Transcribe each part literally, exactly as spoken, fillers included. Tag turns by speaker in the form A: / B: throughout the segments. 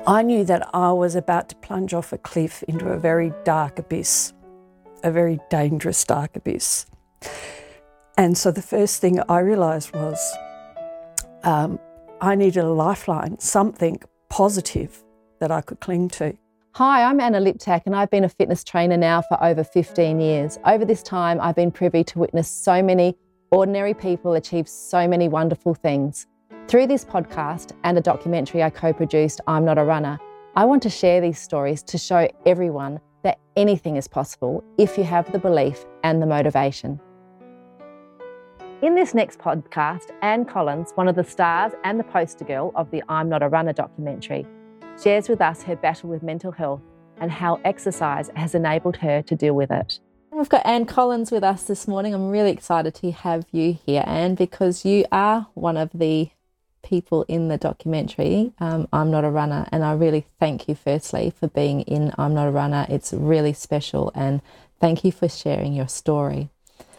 A: I knew that I was about to plunge off a cliff into a very dark abyss, a very dangerous dark abyss. And so the first thing I realised was um, I needed a lifeline, something positive that I could cling to.
B: Hi, I'm Anna Liptak and I've been a fitness trainer now for over fifteen years. Over this time, I've been privy to witness so many ordinary people achieve so many wonderful things. Through this podcast and a documentary I co-produced, I'm Not a Runner, I want to share these stories to show everyone that anything is possible if you have the belief and the motivation. In this next podcast, Anne Collins, one of the stars and the poster girl of the I'm Not a Runner documentary, shares with us her battle with mental health and how exercise has enabled her to deal with it. We've got Anne Collins with us this morning. I'm really excited to have you here, Anne, because you are one of the people in the documentary, um, I'm Not a Runner, and I really thank you firstly for being in I'm Not a Runner. It's really special, and thank you for sharing your story.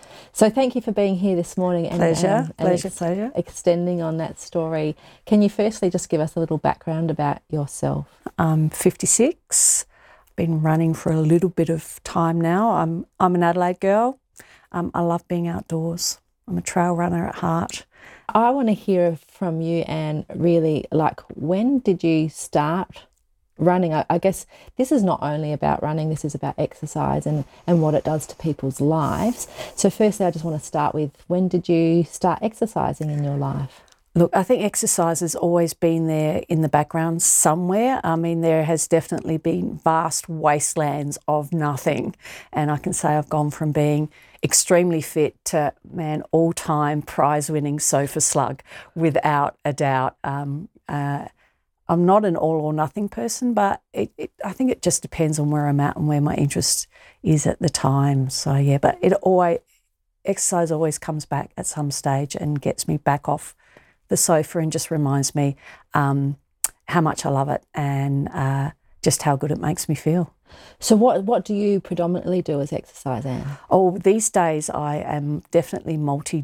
B: So thank you for being here this morning. And,
A: Pleasure,
B: um, and
A: pleasure,
B: ex-
A: pleasure.
B: Extending on that story. Can you firstly just give us a little background about yourself?
A: I'm fifty-six, been running for a little bit of time now. I'm I'm an Adelaide girl. Um, I love being outdoors. I'm a trail runner at heart.
B: I want to hear from you, Anne, really, like, when did you start running? I, I guess this is not only about running, this is about exercise and, and what it does to people's lives. So firstly, I just want to start with, when did you start exercising in your life?
A: Look, I think exercise has always been there in the background somewhere. I mean, there has definitely been vast wastelands of nothing. And I can say I've gone from being extremely fit to, man, all-time prize-winning sofa slug, without a doubt. Um, uh, I'm not an all-or-nothing person, but it, it, I think it just depends on where I'm at and where my interest is at the time. So, yeah, but it always, exercise always comes back at some stage and gets me back off the sofa and just reminds me um, how much I love it and uh, just how good it makes me feel.
B: So what what do you predominantly do as exercise, Anne?
A: Oh, these days I am definitely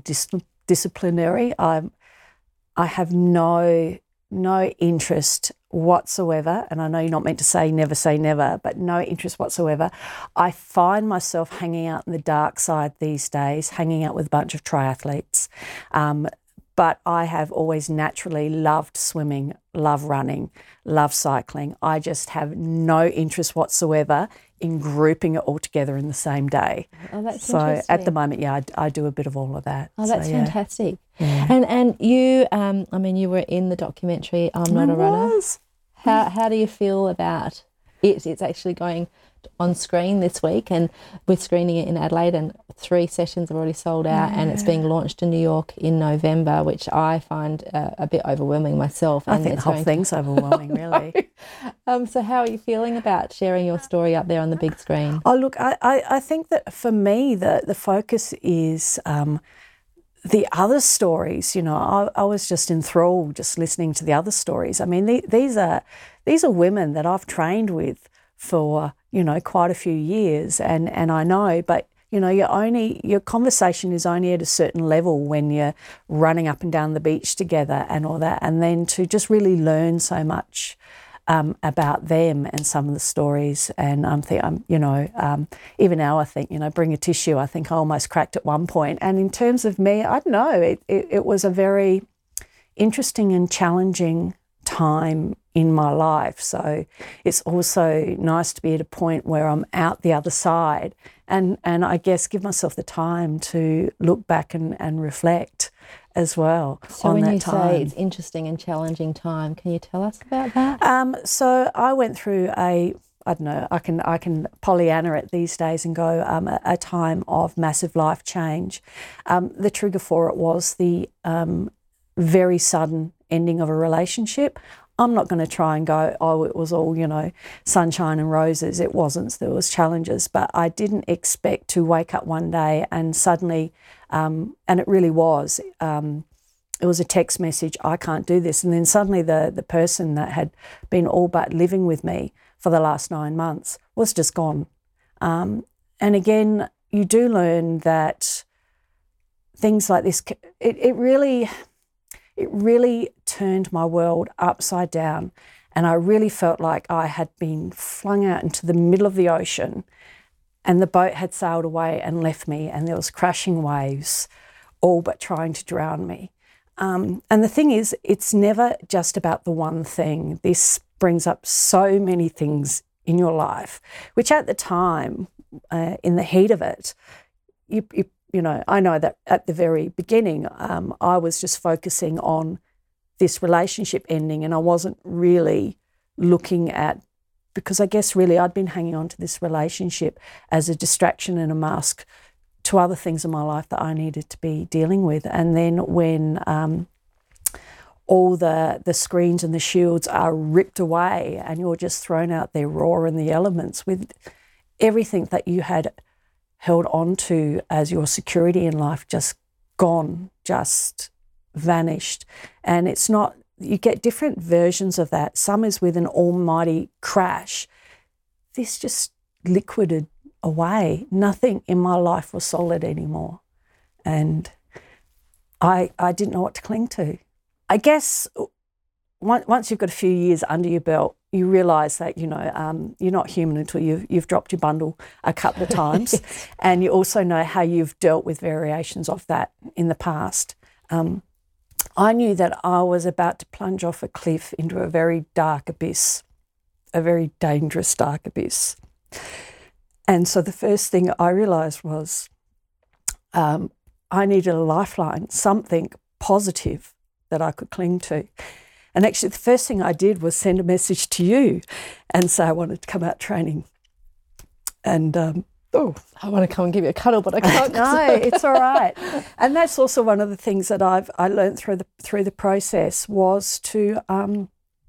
A: multidisciplinary. I I have no no interest whatsoever, and I know you're not meant to say never say never, but no interest whatsoever. I find myself hanging out in the dark side these days, hanging out with a bunch of triathletes. Um, But I have always naturally loved swimming, love running, love cycling. I just have no interest whatsoever in grouping it all together in the same day.
B: Oh, that's
A: so
B: interesting.
A: at the moment, yeah, I, I do a bit of all of that.
B: Oh, that's
A: so, yeah.
B: fantastic.
A: Yeah.
B: And and you, um, I mean, you were in the documentary I'm Not
A: I
B: a Runner.
A: was.
B: How how do you feel about it? It's actually going on screen this week, and we're screening it in Adelaide, and three sessions have already sold out,
A: Yeah.
B: and it's being launched in New York in November, which I find uh, a bit overwhelming myself.
A: I
B: and
A: think the
B: it's
A: whole
B: going
A: thing's
B: to...
A: overwhelming, really.
B: um, so how are you feeling about sharing your story up there on the big screen?
A: Oh, look, I, I, I think that for me, the, the focus is um, the other stories. You know, I, I was just enthralled just listening to the other stories. I mean, the, these are these are women that I've trained with for, you know, quite a few years, and, and I know, but, you know, you're only, your conversation is only at a certain level when you're running up and down the beach together and all that, and then to just really learn so much um, about them and some of the stories, and I'm think, I'm, you know, um, even now I think, you know, bring a tissue, I think I almost cracked at one point, and in terms of me, I don't know, it, it, it was a very interesting and challenging time in my life. So it's also nice to be at a point where I'm out the other side and, and I guess give myself the time to look back and, and reflect as well
B: so
A: on
B: when
A: that
B: you
A: time.
B: say it's interesting and challenging time, can you tell us about that?
A: Um, so I went through a, I don't know, I can I can Pollyanna it these days and go um, a, a time of massive life change. Um, the trigger for it was the um, very sudden ending of a relationship. I'm not going to try and go, oh, it was all, you know, sunshine and roses. It wasn't. There was challenges, but I didn't expect to wake up one day and suddenly, um, and it really was, um, it was a text message, I can't do this. And then suddenly the, the person that had been all but living with me for the last nine months was just gone. Um, and again, you do learn that things like this, it, it really... It really turned my world upside down, And I really felt like I had been flung out into the middle of the ocean and the boat had sailed away and left me, and there was crashing waves, all but trying to drown me. Um, and the thing is, it's never just about the one thing. This brings up so many things in your life, which at the time, uh, in the heat of it, you, you, you know, I know that at the very beginning, um, I was just focusing on this relationship ending, and I wasn't really looking at, because I guess really I'd been hanging on to this relationship as a distraction and a mask to other things in my life that I needed to be dealing with. And then when um, all the, the screens and the shields are ripped away and you're just thrown out there raw in the elements with everything that you had held on to as your security in life just gone, just vanished. And it's not, you get different versions of that. Some is with an almighty crash. This just liquided away. Nothing in my life was solid anymore. And I I didn't know what to cling to. I guess once you've got a few years under your belt, you realise that, you know, um, you're not human until you've, you've dropped your bundle a couple of times. And you also know how you've dealt with variations of that in the past. Um, I knew that I was about to plunge off a cliff into a very dark abyss, a very dangerous dark abyss. And so the first thing I realised was um, I needed a lifeline, something positive that I could cling to. And actually the first thing I did was send a message to you and say I wanted to come out training. And um,
B: oh, I want to come and give you a cuddle, but I can't.
A: No, it's all right. And that's also one of the things that I've I learned through the through the process was to um,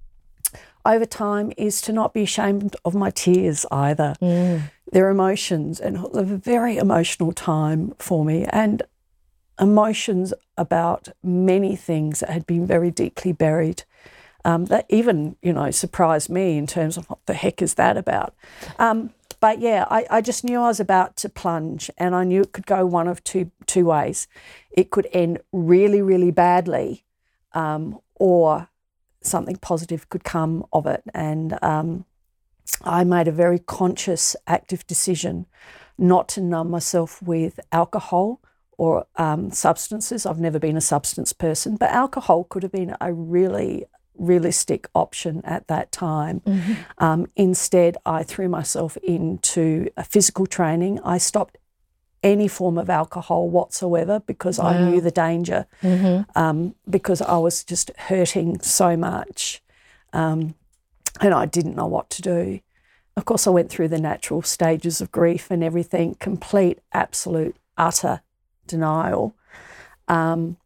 A: over time is to not be ashamed of my tears either. Mm. They're emotions, and it was a very emotional time for me, and emotions about many things that had been very deeply buried. Um, that even, you know, surprised me in terms of what the heck is that about. Um, But yeah, I, I just knew I was about to plunge, and I knew it could go one of two two ways. It could end really, really badly, um, or something positive could come of it. And um, I made a very conscious, active decision not to numb myself with alcohol or um, substances. I've never been a substance person, but alcohol could have been a really realistic option at that time. Mm-hmm. Um, instead, I threw myself into a physical training. I stopped any form of alcohol whatsoever because wow. I knew the danger, mm-hmm. um, because I was just hurting so much, um, and I didn't know what to do. Of course, I went through the natural stages of grief and everything, complete, absolute, utter denial. Um,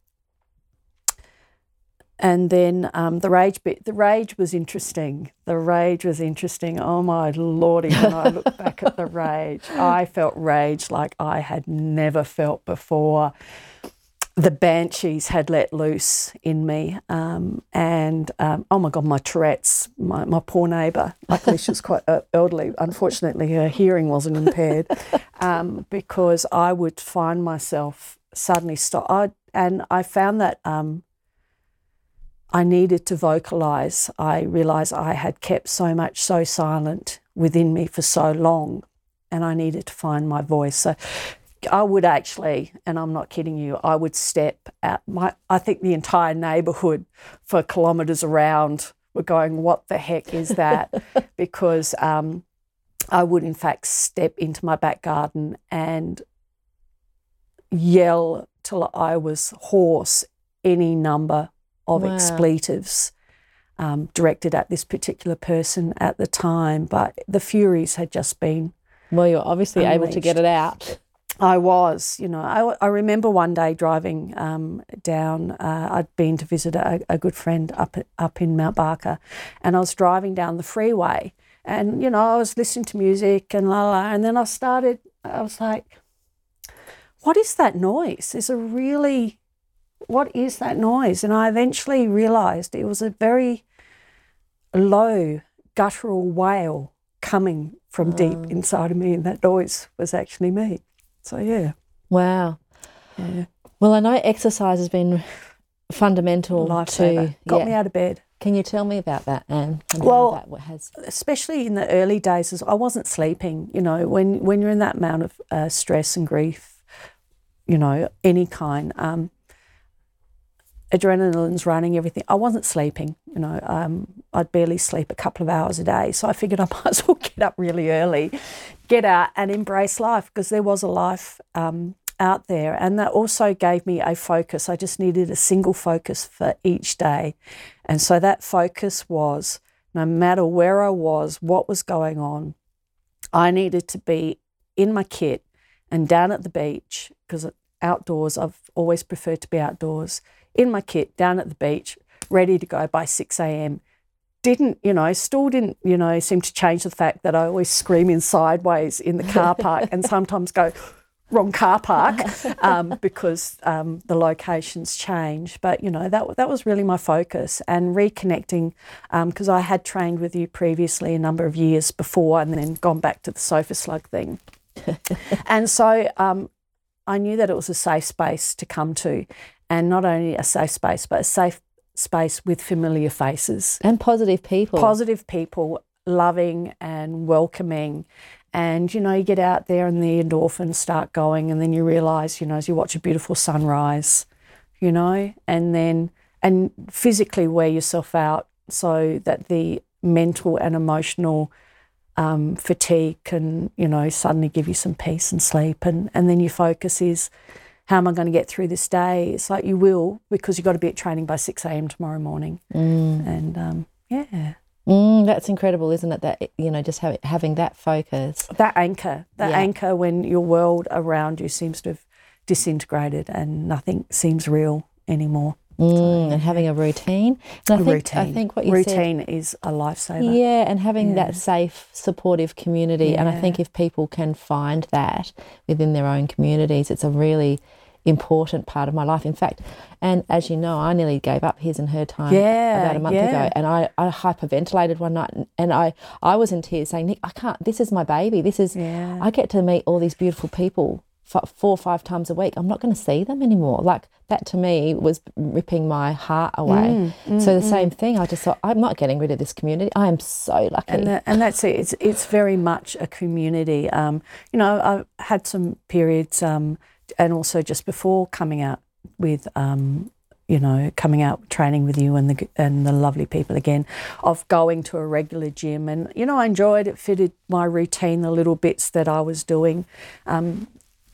A: And then um, the rage bit, the rage was interesting. The rage was interesting. Oh, my Lordy, when I look back at the rage, I felt rage like I had never felt before. The banshees had let loose in me. Um, and, um, oh, my God, my Tourette's, my, my poor neighbour, luckily she was quite uh, elderly. Unfortunately, her hearing wasn't impaired, um, because I would find myself suddenly stop. I, and I found that... Um, I needed to vocalise. I realised I had kept so much so silent within me for so long, and I needed to find my voice. So I would actually, and I'm not kidding you, I would step out. My, I think the entire neighbourhood for kilometres around were going, what the heck is that? Because um, I would in fact step into my back garden and yell till I was hoarse any number of wow. expletives um, directed at this particular person at the time. But the furies had just been
B: Well, you're obviously unleashed. Able to get it out.
A: I was, you know. I, I remember one day driving um, down, uh, I'd been to visit a, a good friend up up in Mount Barker, and I was driving down the freeway, and, you know, I was listening to music and la la, and then I started, I was like, what is that noise? There's a really... What is that noise? And I eventually realised it was a very low guttural wail coming from oh. deep inside of me, and that noise was actually me. So, yeah.
B: Wow.
A: Yeah.
B: Well, I know exercise has been fundamental
A: Lifesaver.
B: to...
A: Got
B: yeah.
A: me out of bed.
B: Can you tell me about that, Anne? And
A: Well,
B: how that has...
A: especially in the early days, as I wasn't sleeping. You know, when when you're in that amount of uh, stress and grief, you know, any kind, um, adrenaline's running, everything. I wasn't sleeping. You know, um, I'd barely sleep a couple of hours a day. So I figured I might as well get up really early, get out and embrace life, because there was a life um, out there. And that also gave me a focus. I just needed a single focus for each day. And so that focus was, no matter where I was, what was going on, I needed to be in my kit and down at the beach, because outdoors, I've always preferred to be outdoors, in my kit, down at the beach, ready to go by six a.m. Didn't, you know, still didn't, you know, seem to change the fact that I always scream in sideways in the car park and sometimes go, wrong car park, um, because um, the locations change. But, you know, that that was really my focus, and reconnecting, because um, I had trained with you previously a number of years before and then gone back to the sofa slug thing. And so um, I knew that it was a safe space to come to, and not only a safe space, but a safe space with familiar faces.
B: And positive people.
A: Positive people, loving and welcoming. And, you know, you get out there and the endorphins start going, and then you realise, you know, as you watch a beautiful sunrise, you know, and then, and physically wear yourself out so that the mental and emotional um, fatigue can, you know, suddenly give you some peace and sleep. And, and then your focus is, how am I going to get through this day? It's like you will, because you've got to be at training by six a.m. tomorrow morning. Mm. And, um, yeah.
B: Mm, that's incredible, isn't it? That, you know, just have, having that focus.
A: That anchor, that
B: yeah.
A: anchor when your world around you seems to have disintegrated and nothing seems real anymore.
B: Mm, so, and having a routine. And I
A: a
B: think,
A: routine.
B: I think what you
A: routine
B: said,
A: is a lifesaver.
B: Yeah, and having
A: yeah.
B: that safe, supportive community.
A: Yeah.
B: And I think if people can find that within their own communities, it's a really important part of my life. In fact, and as you know, I nearly gave up his and her time
A: yeah,
B: about a month
A: yeah.
B: ago, and I, I hyperventilated one night, and, and I, I was in tears saying, Nick, I can't, this is my baby. This is,
A: yeah.
B: I get to meet all these beautiful people f- four or five times a week. I'm not going to see them anymore. Like, that to me was ripping my heart away. Mm, mm, so the mm. same thing, I just thought, I'm not getting rid of this community. I am so lucky.
A: And, that, and that's it. It's, it's very much a community. Um, you know, I've had some periods, um, and also just before coming out with, um, you know, coming out training with you and the and the lovely people again, of going to a regular gym. And, you know, I enjoyed it, fitted my routine, the little bits that I was doing. Um,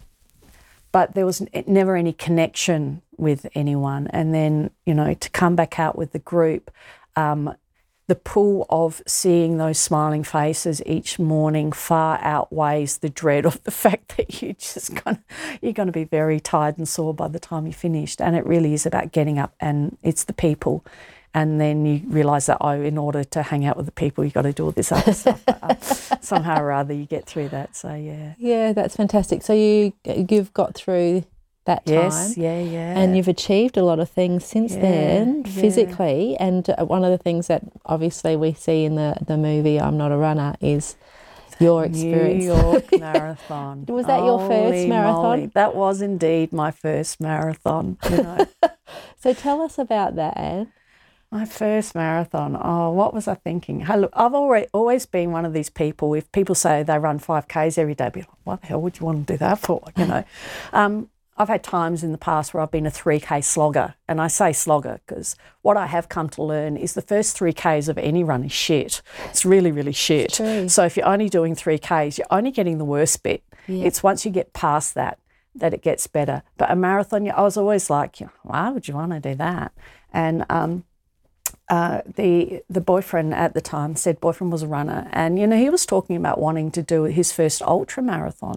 A: but there was never any connection with anyone. And then, you know, to come back out with the group, um, the pull of seeing those smiling faces each morning far outweighs the dread of the fact that you just gonna, you're going to be very tired and sore by the time you're finished. And it really is about getting up, and it's the people. And then you realise that, oh, in order to hang out with the people, you've got to do all this other stuff. But, uh, somehow or other you get through that. So, yeah.
B: Yeah, that's fantastic. So you, you've got through that time.
A: Yes, yeah, yeah.
B: And you've achieved a lot of things since
A: yeah,
B: then,
A: yeah.
B: physically. And uh, one of the things that obviously we see in the, the movie I'm Not a Runner is your experience.
A: New York Marathon.
B: Was that your
A: Holy
B: first marathon?
A: Moly. That was indeed my first marathon. You know.
B: So tell us about that, Anne.
A: My first marathon. Oh, what was I thinking? Hey, look, I've already, always been one of these people. If people say they run five Ks every day, I'd be like, what the hell would you want to do that for? You know. um, I've had times in the past where I've been a three K slogger, and I say slogger because what I have come to learn is the first three Ks of any run is shit. It's really, really shit. So if you're only doing three Ks, you're only getting the worst bit. Yeah. It's once you get past that, that it gets better. But a marathon, I was always like, why would you want to do that? And um, uh, the the boyfriend at the time said, boyfriend was a runner, and, you know, he was talking about wanting to do his first ultra marathon.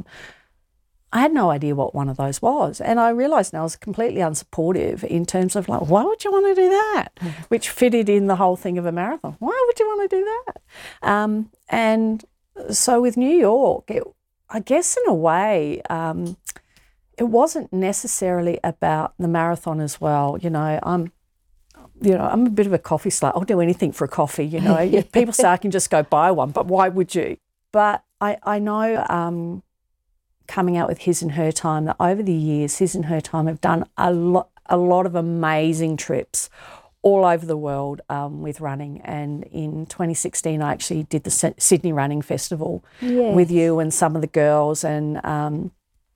A: I had no idea what one of those was. And I realised now I was completely unsupportive in terms of, like, why would you want to do that? Mm-hmm. Which fitted in the whole thing of a marathon. Why would you want to do that? Um, and so with New York, it, I guess in a way, um, it wasn't necessarily about the marathon as well. You know, I'm, you know, I'm a bit of a coffee slut. I'll do anything for a coffee, you know. People say I can just go buy one, but why would you? But I, I know... Um, coming out with His and Her Time, that over the years, His and Her Time have done a lot, a lot of amazing trips all over the world um, with running. And in twenty sixteen, I actually did the S- Sydney Running Festival
B: Yes.
A: with you and some of the girls, and um,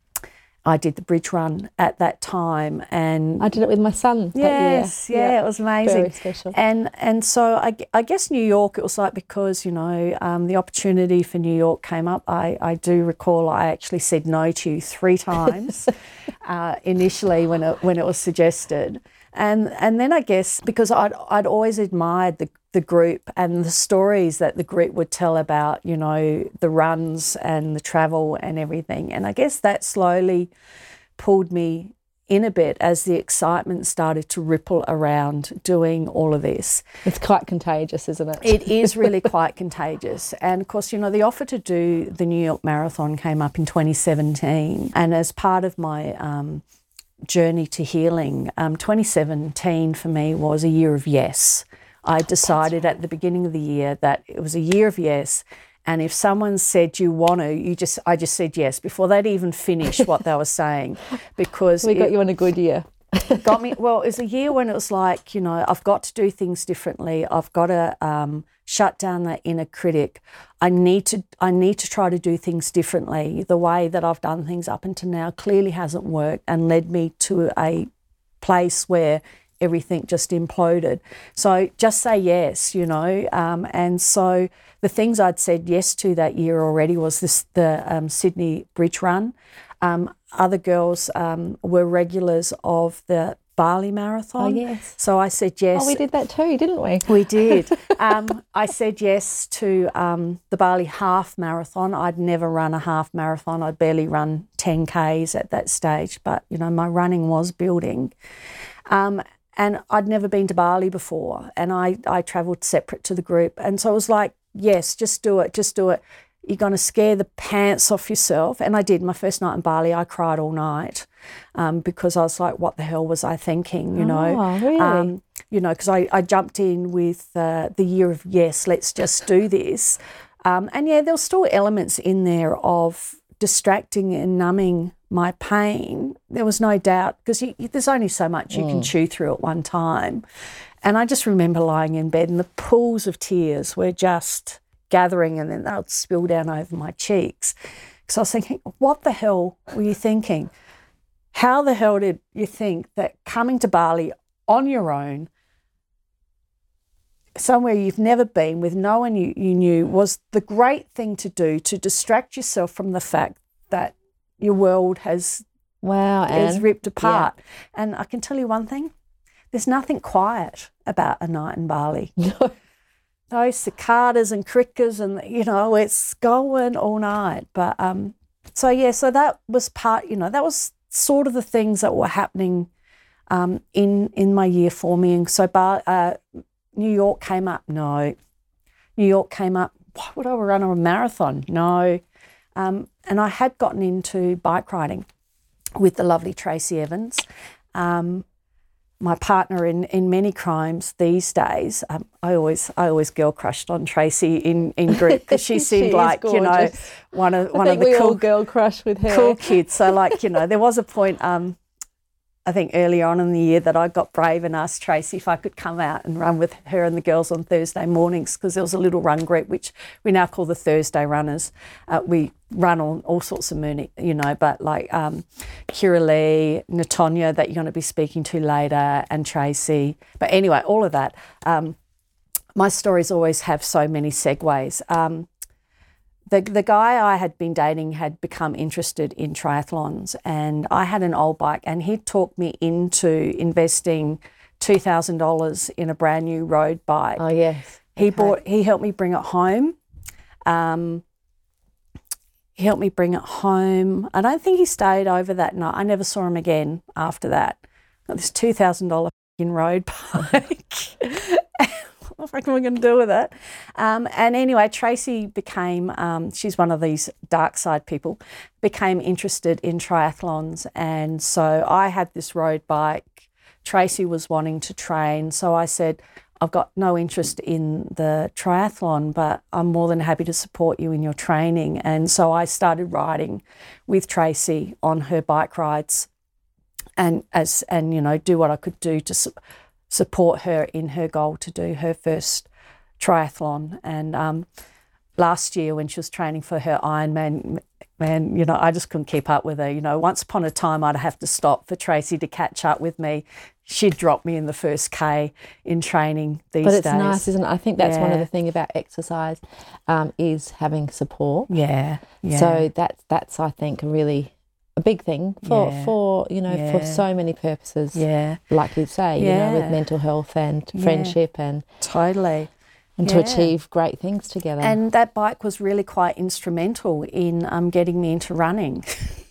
A: I did the bridge run at that time. And
B: I did it with my son.
A: yes,
B: that year.
A: yeah,
B: Yep.
A: it was amazing.
B: Very special.
A: And and so I, I guess New York, it was like, because, you know, um, the opportunity for New York came up. I, I do recall I actually said no to you three times uh, initially when it, when it was suggested. And and then I guess because I'd, I'd always admired the, the group and the stories that the group would tell about, you know, the runs and the travel and everything. And I guess that slowly pulled me in a bit as the excitement started to ripple around doing all of this.
B: It's quite contagious, isn't it?
A: It is really quite contagious. And of course, you know, the offer to do the New York Marathon came up in twenty seventeen. And as part of my um, journey to healing, um, twenty seventeen for me was a year of yes. I decided at the beginning of the year that it was a year of yes. And if someone said you want to, you just I just said yes before they'd even finish what they were saying, because
B: we got
A: it
B: you on a good year.
A: got me. Well, it was a year when it was like, you know, I've got to do things differently. I've got to um, shut down that inner critic. I need to I need to try to do things differently. The way that I've done things up until now clearly hasn't worked and led me to a place where everything just imploded. So just say yes, you know. Um, and so the things I'd said yes to that year already was this the um, Sydney Bridge Run. Um, other girls um, were regulars of the Bali Marathon.
B: Oh, yes.
A: So I said yes.
B: Oh, we did that too, didn't we?
A: We did. um, I said yes to um, the Bali Half Marathon. I'd never run a half marathon. I'd barely run ten Ks at that stage, but, you know, my running was building. Um, and I'd never been to Bali before, and I, I travelled separate to the group. And so it was like, yes, just do it, just do it. You're going to scare the pants off yourself. And I did. My first night in Bali, I cried all night um, because I was like, what the hell was I thinking, you know?
B: Oh, really?
A: Um, you know, because I, I jumped in with uh, the year of, yes, let's just do this. Um, and, yeah, there were still elements in there of distracting and numbing my pain. There was no doubt, because there's only so much you mm. can chew through at one time. And I just remember lying in bed and the pools of tears were just gathering, and then they'll spill down over my cheeks. Because I was thinking, what the hell were you thinking? How the hell did you think that coming to Bali on your own, somewhere you've never been with no one you, you knew, was the great thing to do to distract yourself from the fact that your world has
B: wow,
A: is
B: Anne.
A: ripped apart?
B: Yeah.
A: And I can tell you one thing, there's nothing quiet about a night in Bali.
B: No.
A: Those cicadas and crickets, and, you know, it's going all night. But um, so, yeah, so that was part, you know, that was sort of the things that were happening um, in in my year for me. And so Bar, uh, New York came up. No. New York came up. Why would I run a marathon? No. Um, and I had gotten into bike riding with the lovely Tracy Evans. Um, my partner in, in many crimes these days. Um, I always I always girl crushed on Tracy in, in group because she seemed
B: she
A: like, you know, one of one
B: I
A: of
B: think
A: the
B: we
A: cool
B: all girl crush with her.
A: cool kids. So, like, you know, there was a point um, I think earlier on in the year that I got brave and asked Tracy if I could come out and run with her and the girls on Thursday mornings, because there was a little run group which we now call the Thursday Runners. Uh, we run on all sorts of moon, you know, but like um, Kira Lee, Natonya that you're going to be speaking to later, and Tracy. But anyway, all of that. Um, my stories always have so many segues. Um, The the guy I had been dating had become interested in triathlons, and I had an old bike, and he talked me into investing two thousand dollars in a brand new road bike.
B: Oh, yes.
A: He
B: Okay.
A: bought. He helped me bring it home. Um, he helped me bring it home. I don't think he stayed over that night. I never saw him again after that. Got this two thousand dollars road bike. What the fuck am I going to do with it? Um, and anyway, Tracy became, um, she's one of these dark side people, became interested in triathlons. And so I had this road bike. Tracy was wanting to train. So I said, I've got no interest in the triathlon, but I'm more than happy to support you in your training. And so I started riding with Tracy on her bike rides and, as and you know, do what I could do to su- support her in her goal to do her first triathlon. And um, last year when she was training for her Ironman, man, you know, I just couldn't keep up with her. You know, once upon a time I'd have to stop for Tracy to catch up with me. She'd drop me in the first K in training these days.
B: But it's days. nice, isn't it? I think that's
A: yeah.
B: one of the things about exercise um, is having support.
A: Yeah, yeah.
B: So that's, that's I think, really a big thing for,
A: yeah.
B: for you know,
A: yeah.
B: for so many purposes.
A: Yeah.
B: Like you say,
A: yeah.
B: you know, with mental health and
A: yeah.
B: friendship and...
A: Totally.
B: And
A: yeah.
B: to achieve great things together.
A: And that bike was really quite instrumental in um, getting me into running.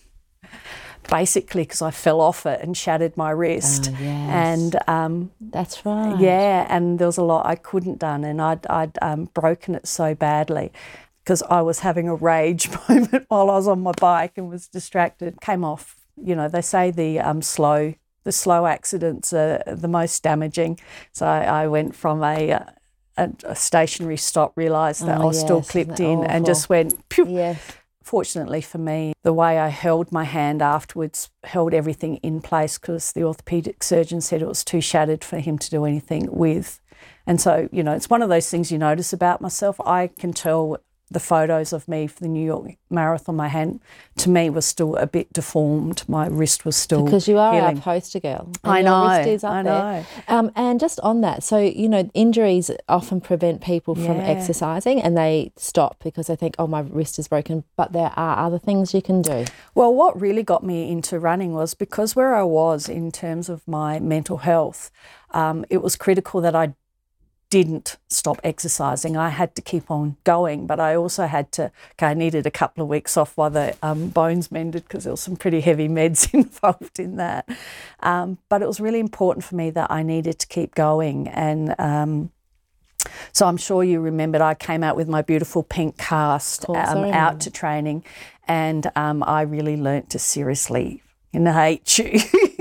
A: Basically, because I fell off it and shattered my wrist.
B: Oh, yes.
A: And um,
B: that's right.
A: Yeah, and there was a lot I couldn't done, and I'd, I'd um, broken it so badly because I was having a rage moment while I was on my bike and was distracted. Came off. You know, they say the um, slow the slow accidents are the most damaging. So I, I went from a, a, a stationary stop, realised that
B: oh,
A: I was
B: yes,
A: still clipped in,
B: awful?
A: and just went pew.
B: Yes.
A: Fortunately for me, the way I held my hand afterwards held everything in place because the orthopaedic surgeon said it was too shattered for him to do anything with. And so, you know, it's one of those things you notice about myself. I can tell the photos of me for the New York Marathon, my hand, to me, was still a bit deformed. My wrist was still
B: Because you are
A: healing.
B: our poster girl. And
A: I
B: your
A: know,
B: wrist is up
A: I
B: there.
A: know.
B: Um, and just on that, so, you know, injuries often prevent people from
A: Yeah.
B: exercising and they stop because they think, oh, my wrist is broken. But there are other things you can do.
A: Well, what really got me into running was because where I was in terms of my mental health, um, it was critical that I didn't stop exercising. I had to keep on going, but I also had to, okay, I needed a couple of weeks off while the um, bones mended because there was some pretty heavy meds involved in that. Um, but it was really important for me that I needed to keep going. And um, so I'm sure you remembered I came out with my beautiful pink cast
B: Of course, I
A: um,
B: remember.
A: out to training, and um, I really learnt to seriously hate you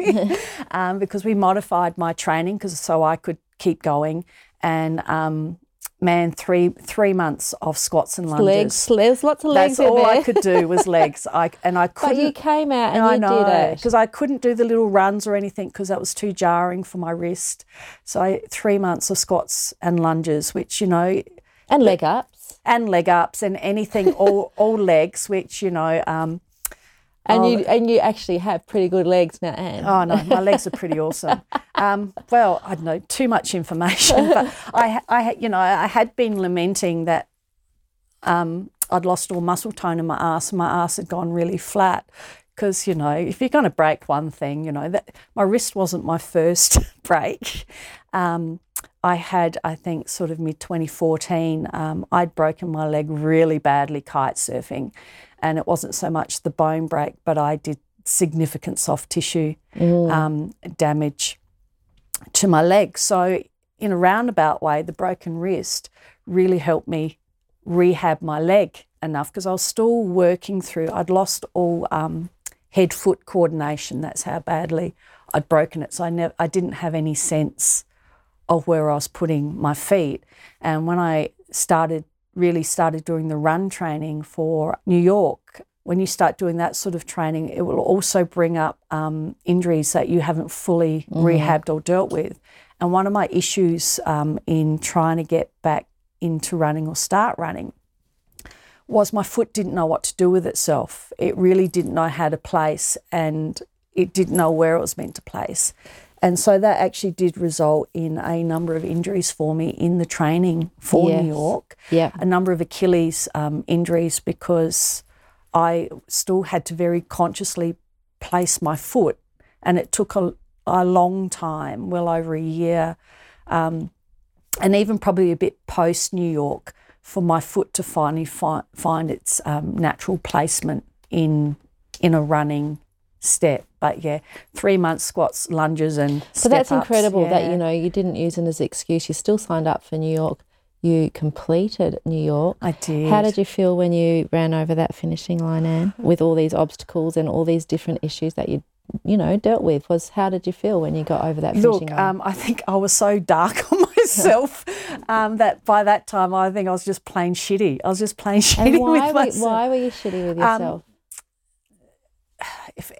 A: um, because we modified my training because so I could keep going. And um, man, three three months of squats and lunges.
B: Legs, there's lots of legs
A: That's
B: in
A: all
B: there.
A: I could do was legs. I and I couldn't.
B: But you came out and
A: I
B: you
A: know,
B: did it.
A: because I couldn't do the little runs or anything because that was too jarring for my wrist. So I, three months of squats and lunges, which you know,
B: And leg ups.
A: and leg ups and anything, all all legs, which you know. Um,
B: And
A: oh,
B: you and you actually have pretty good legs now, Anne.
A: Oh no, my legs are pretty awesome. Um, well, I don't know, too much information, but I, I, you know, I had been lamenting that um, I'd lost all muscle tone in my arse, and my arse had gone really flat. Because you know, if you're going to break one thing, you know that my wrist wasn't my first break. Um, I had, I think, sort of mid twenty fourteen, um, I'd broken my leg really badly kite surfing. And it wasn't so much the bone break, but I did significant soft tissue
B: Mm.
A: um, damage to my leg. So in a roundabout way, the broken wrist really helped me rehab my leg enough because I was still working through, I'd lost all um, head-foot coordination. That's how badly I'd broken it. So I, never, I didn't have any sense of where I was putting my feet. And when I started really started doing the run training for New York, when you start doing that sort of training, it will also bring up um, injuries that you haven't fully mm. rehabbed or dealt with. And one of my issues um, in trying to get back into running or start running was my foot didn't know what to do with itself. It really didn't know how to place, and it didn't know where it was meant to place. And so that actually did result in a number of injuries for me in the training for
B: yes.
A: New York.
B: Yeah.
A: A number of Achilles um, injuries because I still had to very consciously place my foot, and it took a, a long time, well over a year, um, and even probably a bit post New York, for my foot to finally fi- find its um, natural placement in in a running step. But yeah, three months squats, lunges and
B: So that's
A: step-ups,
B: incredible
A: yeah.
B: that, you know, you didn't use it as an excuse. You still signed up for New York. You completed New York.
A: I did.
B: How did you feel when you ran over that finishing line, Anne, with all these obstacles and all these different issues that you, you know, dealt with? Was how did you feel when you got over that finishing
A: Look,
B: line?
A: um, I think I was so dark on myself um, that by that time I think I was just plain shitty. I was just plain shitty
B: and why
A: with
B: were,
A: myself.
B: why were you shitty with yourself?
A: Um, if any,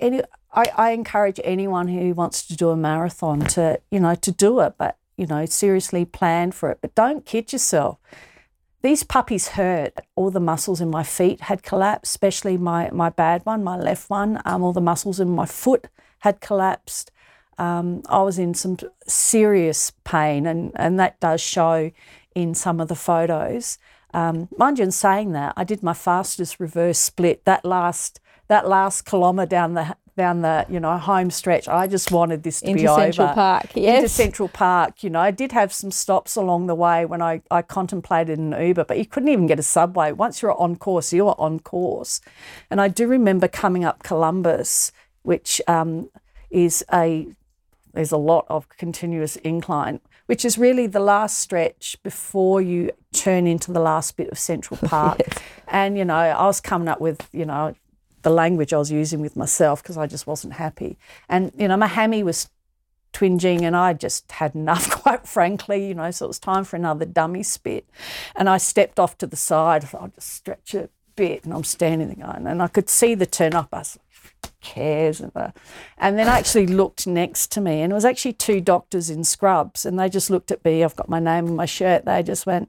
A: I, I encourage anyone who wants to do a marathon to, you know, to do it, but, you know, seriously plan for it. But don't kid yourself. These puppies hurt. All the muscles in my feet had collapsed, especially my, my bad one, my left one. Um, all the muscles in my foot had collapsed. Um, I was in some serious pain, and, and that does show in some of the photos. Um, mind you, in saying that, I did my fastest reverse split. That last that last kilometre down the down the you know home stretch, I just wanted this to
B: Into
A: be over.
B: Central Park, yes.
A: Into Central Park, you know. I did have some stops along the way when I, I contemplated an Uber, but you couldn't even get a subway. Once you're on course, you're on course. And I do remember coming up Columbus, which um, is a, there's a lot of continuous incline, which is really the last stretch before you turn into the last bit of Central Park. Yes. And, you know, I was coming up with, you know, the language I was using with myself because I just wasn't happy. And, you know, my hammy was twinging and I just had enough, quite frankly, you know, so it was time for another dummy spit. And I stepped off to the side. I thought, I'll just stretch a bit, and I'm standing there going, and I could see the turn up. I was like, cares? And, uh, and then I actually looked next to me, and it was actually two doctors in scrubs, and they just looked at me. I've got my name on my shirt. They just went,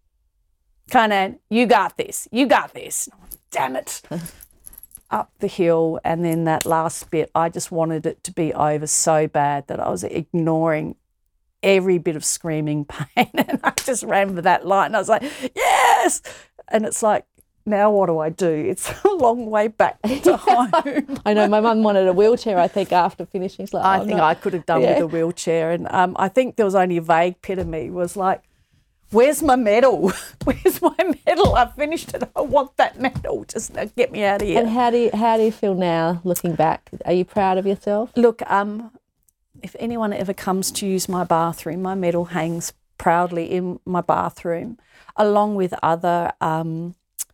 A: Conan, you got this. You got this. Oh, damn it. Up the hill, and then that last bit, I just wanted it to be over so bad that I was ignoring every bit of screaming pain, and I just ran for that light, and I was like, yes! And it's like, now what do I do? It's a long way back to home.
B: I know, my mum wanted a wheelchair, I think, after finishing. Like,
A: I
B: oh,
A: think
B: no.
A: I could have done yeah. with a wheelchair, and um, I think there was only a vague pit of me was like, where's my medal? Where's my medal? I finished it. I want that medal. Just get me out of here.
B: And how do you, how do you feel now, looking back? Are you proud of yourself?
A: Look, um, if anyone ever comes to use my bathroom, my medal hangs proudly in my bathroom, along with other, um,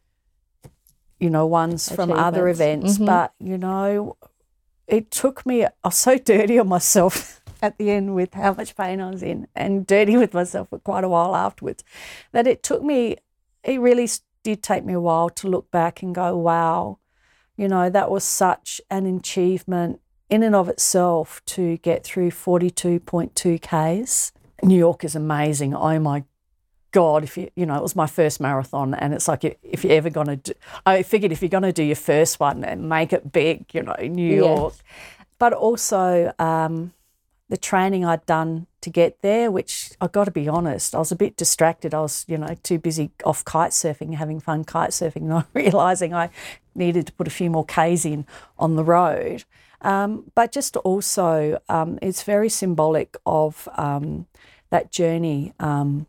A: you know, ones from other events.
B: Mm-hmm.
A: But, you know, it took me, I was so dirty on myself at the end with how much pain I was in, and dirty with myself for quite a while afterwards, that it took me, it really did take me a while to look back and go, wow, you know, that was such an achievement in and of itself to get through forty-two point two kays. New York is amazing. Oh my God, if you, you know, it was my first marathon, and it's like, if you're ever going to do, I figured if you're going to do your first one and make it big, you know, New York. Yes. But also, um, the training I'd done to get there, which I've got to be honest, I was a bit distracted. I was, you know, too busy off kite surfing, having fun kite surfing, not realising I needed to put a few more Ks in on the road. Um, but just also, um, it's very symbolic of um, that journey um,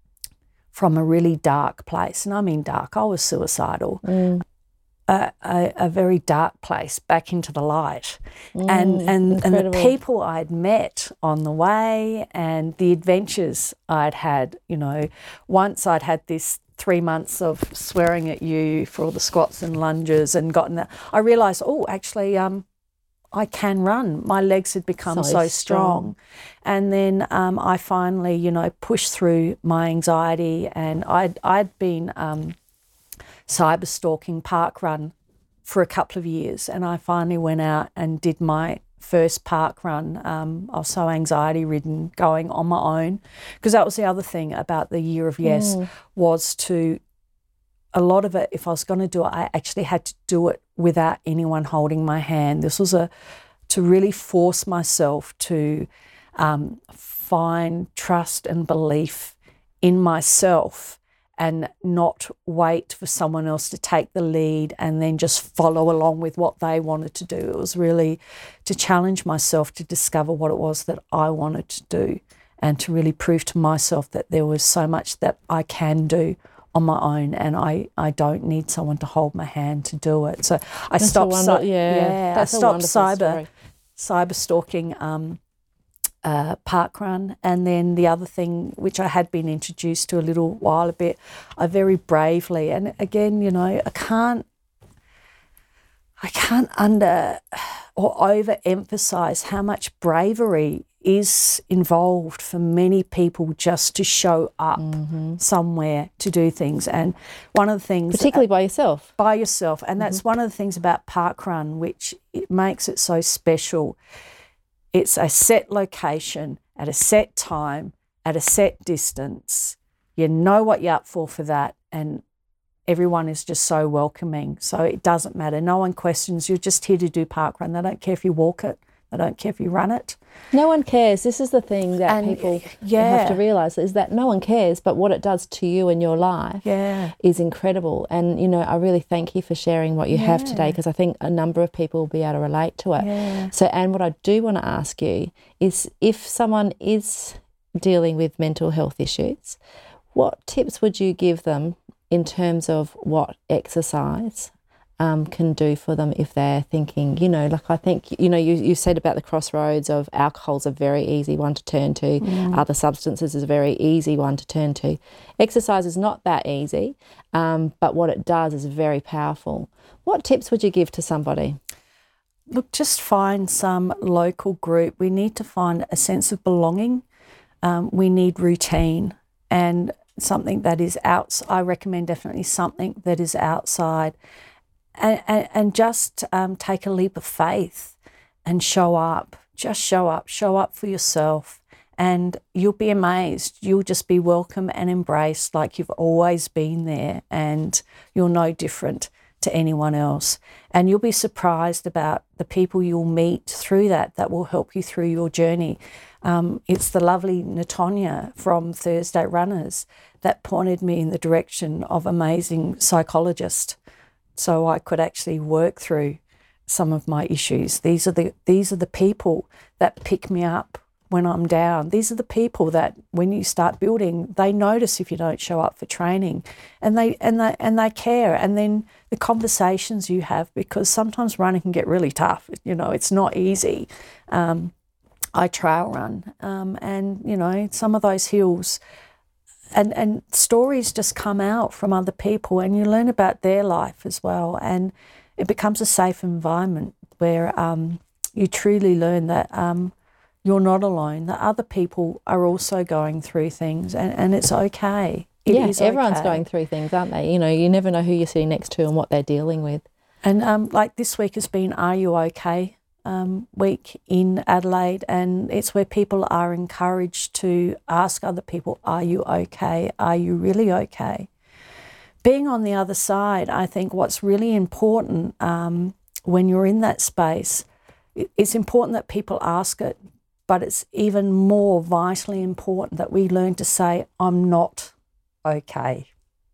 A: from a really dark place. And I mean dark, I was suicidal. Mm. A, a, a very dark place back into the light. Mm, and and, and the people I'd met on the way and the adventures I'd had, you know, once I'd had this three months of swearing at you for all the squats and lunges and gotten that, I realised, oh, actually um, I can run. My legs had become so, so strong. strong. And then um, I finally, you know, pushed through my anxiety, and I'd, I'd been... Um, cyber stalking park run for a couple of years, and I finally went out and did my first park run. Um, I was so anxiety ridden going on my own, because that was the other thing about the Year of Yes mm. was to, a lot of it, if I was going to do it, I actually had to do it without anyone holding my hand. This was a to really force myself to um, find trust and belief in myself, and not wait for someone else to take the lead and then just follow along with what they wanted to do. It was really to challenge myself to discover what it was that I wanted to do, and to really prove to myself that there was so much that I can do on my own, and I, I don't need someone to hold my hand to do it. So I
B: that's
A: stopped,
B: wonder,
A: si-
B: yeah,
A: yeah,
B: that's
A: I stopped cyber,
B: story.
A: cyber stalking um, Uh, park run. And then the other thing, which I had been introduced to a little while a bit, I very bravely, and again, you know, I can't I can't under or overemphasize how much bravery is involved for many people just to show up mm-hmm. somewhere to do things. And one of the things...
B: Particularly by yourself.
A: By yourself. And that's mm-hmm. one of the things about Parkrun, which it makes it so special. It's a set location, at a set time, at a set distance. You know what you're up for for that, and everyone is just so welcoming. So it doesn't matter. No one questions. You're just here to do Parkrun. They don't care if you walk it. They don't care if you run it.
B: No one cares. This is the thing that and people yeah. have to realise, is that no one cares, but what it does to you in your life
A: yeah.
B: is incredible. And, you know, I really thank you for sharing what you yeah. have today, because I think a number of people will be able to relate to it.
A: Yeah.
B: So, Anne, what I do want to ask you is, if someone is dealing with mental health issues, what tips would you give them in terms of what exercise Um, can do for them if they're thinking, you know, like I think, you know, you, you said about the crossroads of alcohol's a very easy one to turn to, mm. other substances is a very easy one to turn to. Exercise is not that easy, um, but what it does is very powerful. What tips would you give to somebody?
A: Look, just find some local group. We need to find a sense of belonging. Um, we need routine and something that is out. I recommend definitely something that is outside. And, and, and just um, take a leap of faith and show up. Just show up. Show up for yourself, and you'll be amazed. You'll just be welcome and embraced like you've always been there, and you're no different to anyone else. And you'll be surprised about the people you'll meet through that that will help you through your journey. Um, it's the lovely Natonya from Thursday Runners that pointed me in the direction of amazing psychologists, so I could actually work through some of my issues. These are the these are the people that pick me up when I'm down. These are the people that, when you start building, they notice if you don't show up for training, and they and they and they care. And then the conversations you have, because sometimes running can get really tough. You know, it's not easy. Um, I trail run, um, and you know, some of those hills. And and stories just come out from other people, and you learn about their life as well. And it becomes a safe environment where um, you truly learn that um, you're not alone, that other people are also going through things, and, and it's okay. It
B: yeah,
A: is
B: everyone's
A: okay.
B: going through things, aren't they? You know, you never know who you're sitting next to and what they're dealing with.
A: And um, like this week has been Are You OK? Um, week in Adelaide, and it's where people are encouraged to ask other people, are you okay? Are you really okay? Being on the other side, I think what's really important um, when you're in that space, it's important that people ask it, but it's even more vitally important that we learn to say, I'm not okay.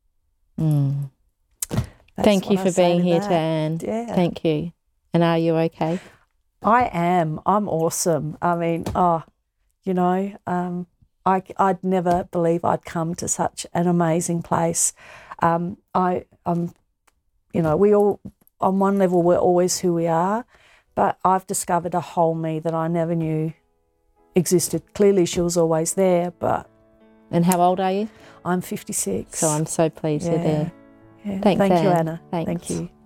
B: Mm. Thank you for being here, Anne.
A: Yeah.
B: Thank you. And are you okay?
A: I am. I'm awesome. I mean, oh, you know, um, I, I'd never believe I'd come to such an amazing place. Um, I, I'm, you know, we all, on one level, we're always who we are, but I've discovered a whole me that I never knew existed. Clearly, she was always there, but.
B: And how old are you?
A: I'm fifty-six.
B: So I'm so pleased
A: yeah.
B: you're there.
A: Yeah.
B: Thanks,
A: Thank
B: Anne.
A: you, Anna.
B: Thanks.
A: Thank you.